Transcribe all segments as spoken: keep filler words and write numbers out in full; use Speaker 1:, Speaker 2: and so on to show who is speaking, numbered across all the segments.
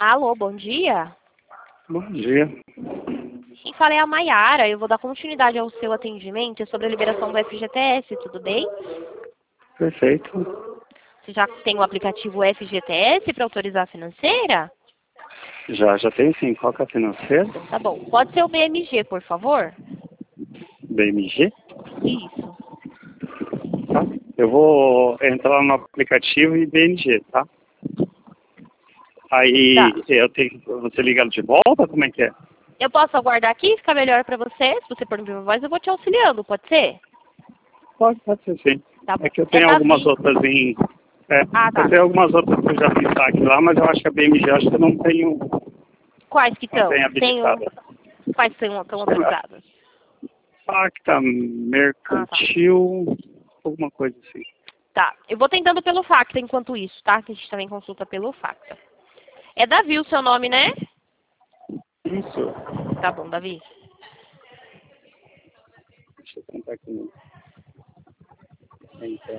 Speaker 1: Alô, bom dia.
Speaker 2: Bom dia.
Speaker 1: Quem fala é a Maiara. Eu vou dar continuidade ao seu atendimento sobre a liberação do F G T S, tudo bem?
Speaker 2: Perfeito.
Speaker 1: Você já tem o aplicativo F G T S para autorizar a financeira?
Speaker 2: Já, já tem sim. Qual que é a financeira?
Speaker 1: Tá bom. Pode ser o B M G, por favor?
Speaker 2: B M G?
Speaker 1: Isso.
Speaker 2: Tá. Eu vou entrar no aplicativo e B M G, tá? Aí
Speaker 1: Tá.
Speaker 2: eu tenho. Você liga de volta? Como é que é?
Speaker 1: Eu posso aguardar aqui? Fica melhor para você? Se você pôr no viva voz, eu vou te auxiliando, pode ser?
Speaker 2: Pode, pode ser sim.
Speaker 1: Tá bom.
Speaker 2: É que eu
Speaker 1: É
Speaker 2: tenho algumas
Speaker 1: Davi.
Speaker 2: outras em. É,
Speaker 1: Ah, tá.
Speaker 2: eu tenho algumas outras que eu já fiz saque lá, mas eu acho que a B M G acho que eu não tenho.
Speaker 1: Quais que
Speaker 2: Não
Speaker 1: estão?
Speaker 2: tenho
Speaker 1: Tem o...
Speaker 2: habilitada.
Speaker 1: Quais estão estão autorizadas?
Speaker 2: Facta,
Speaker 1: Ah, tá.
Speaker 2: mercantil, alguma coisa assim.
Speaker 1: Tá. Eu vou tentando pelo Facta enquanto isso, tá? Que a gente também consulta pelo Facta. É Davi o seu nome, né?
Speaker 2: Isso.
Speaker 1: Tá bom, Davi.
Speaker 2: Deixa eu tentar aqui no. Então.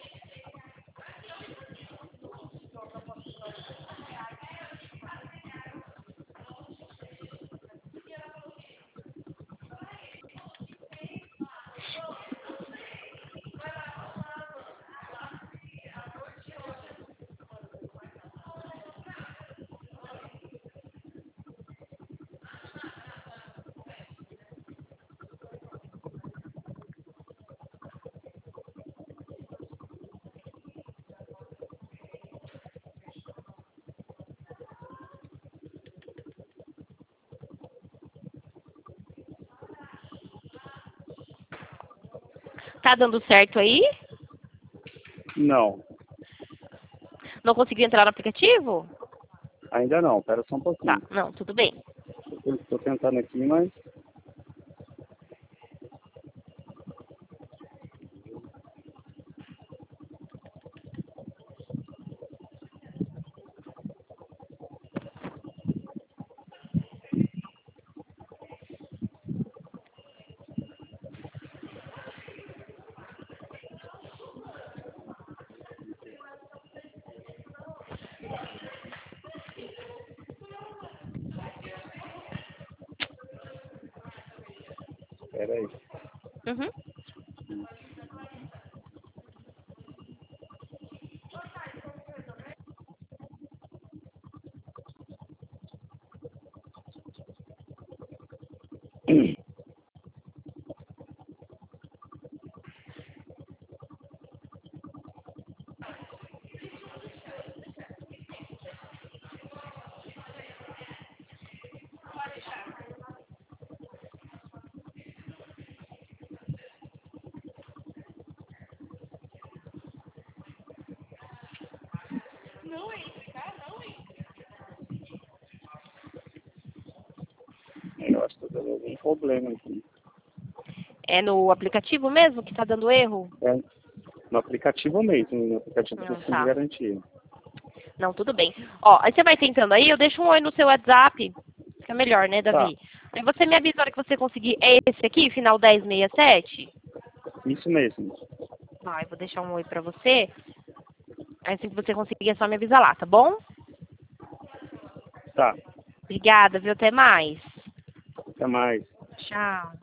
Speaker 1: Tá dando certo aí?
Speaker 2: Não,
Speaker 1: Não conseguiu entrar no aplicativo?
Speaker 2: ainda não. Pera só um
Speaker 1: Tá,
Speaker 2: pouquinho.
Speaker 1: não, tudo bem.
Speaker 2: Estou tentando aqui, mas. Espera aí.
Speaker 1: Uhum.
Speaker 2: Eu acho que estou dando algum problema aqui.
Speaker 1: É no aplicativo mesmo que tá dando erro?
Speaker 2: É no aplicativo mesmo, no aplicativo do
Speaker 1: Não,
Speaker 2: Fundo de
Speaker 1: tá.
Speaker 2: Garantia.
Speaker 1: Não, tudo bem. Ó, aí você vai tentando aí, eu deixo um oi no seu WhatsApp. Fica melhor, né,
Speaker 2: Tá,
Speaker 1: Davi? Aí você me avisa a hora que você conseguir. É esse aqui, final dez sessenta e sete?
Speaker 2: isso mesmo.
Speaker 1: Tá, eu vou deixar um oi pra você. Aí assim que você conseguir, é só me avisar lá, tá bom?
Speaker 2: Tá,
Speaker 1: Obrigada, viu? Até mais.
Speaker 2: até mais.
Speaker 1: Tchau.